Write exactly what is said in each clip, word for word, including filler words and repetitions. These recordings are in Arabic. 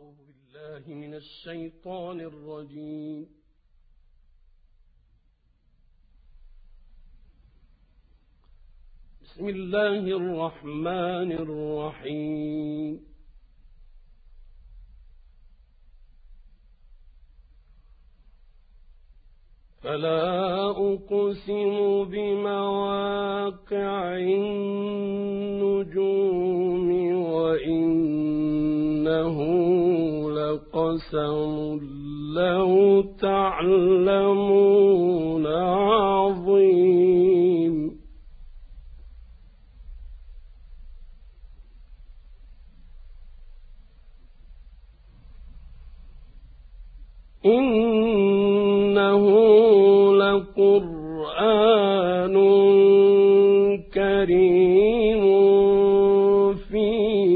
أعوذ بالله من الشيطان الرجيم. بسم الله الرحمن الرحيم. فلا أقسم بمواقع النجوم وإنه لقسم لو تعلمون عظيم. إنه لقرآن كريم في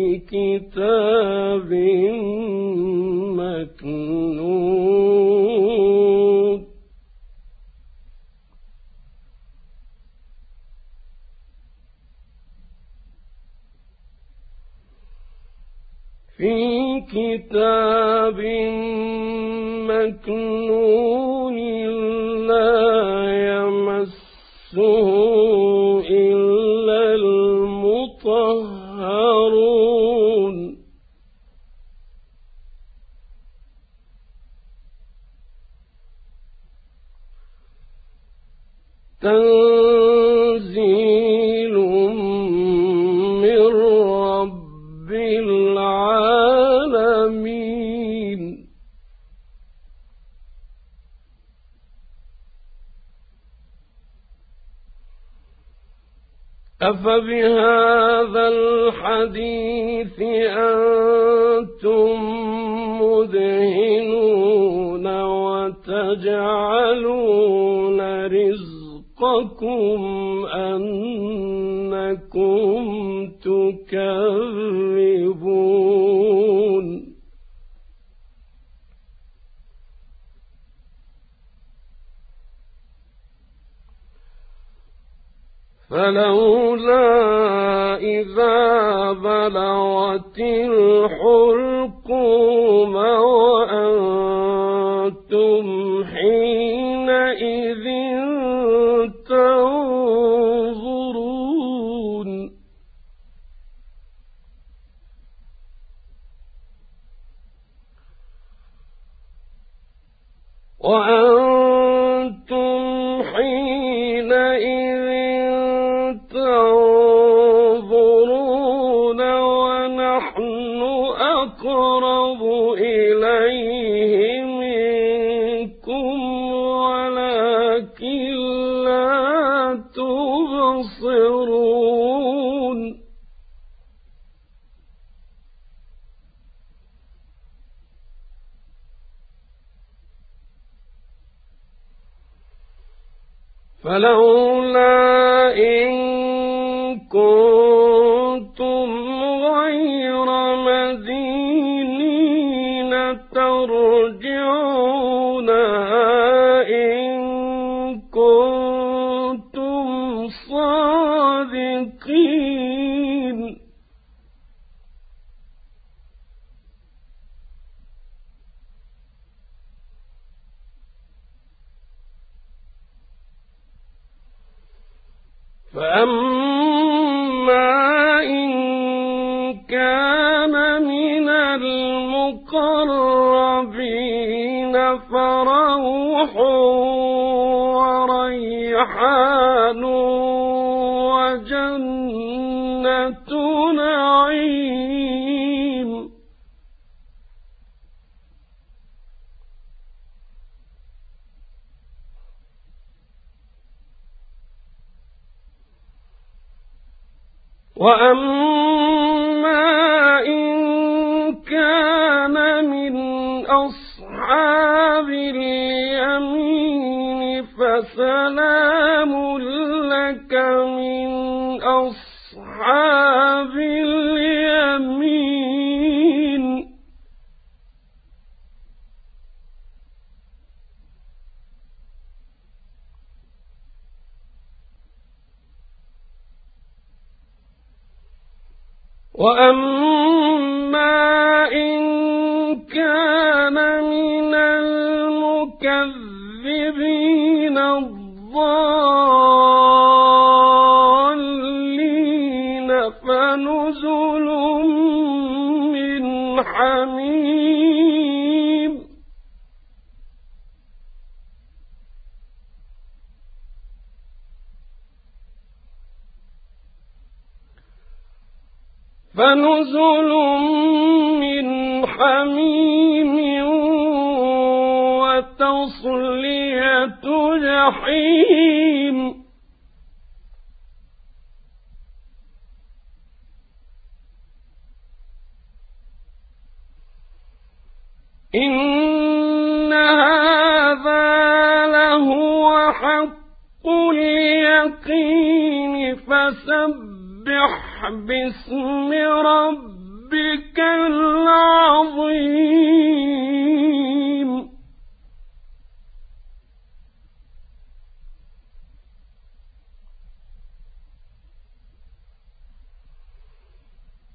كتاب مكنون. في كتاب مكنون لا يمسه إلا المطهرون. تنزيل من رب العالمين. أفبهذا الحديث أنتم مدهنون وتجعلون رزقكم أنكم تكذبون. فلولا إذا بلغت الحلقوم وأنتم حينئذ تنظرون. وأنتم حينئذ تنظرون ونحن أقرب إليه منكم ولكن لا تبصرون. فلولا إن كنتم غير مدينين ترجعونها إن كنتم صادقين. فأما إن كان من المقربين فروح وريحان وجنة نعيم. وأما إن كان من أصحاب اليمين فسلام لك من أصحاب اليمين. وأما إن كان من المكذبين الضالين فنزل من حميم فنزل من حميم وتصلية جحيم إن هذا لهو حق اليقين فسبح باسم ربك العظيم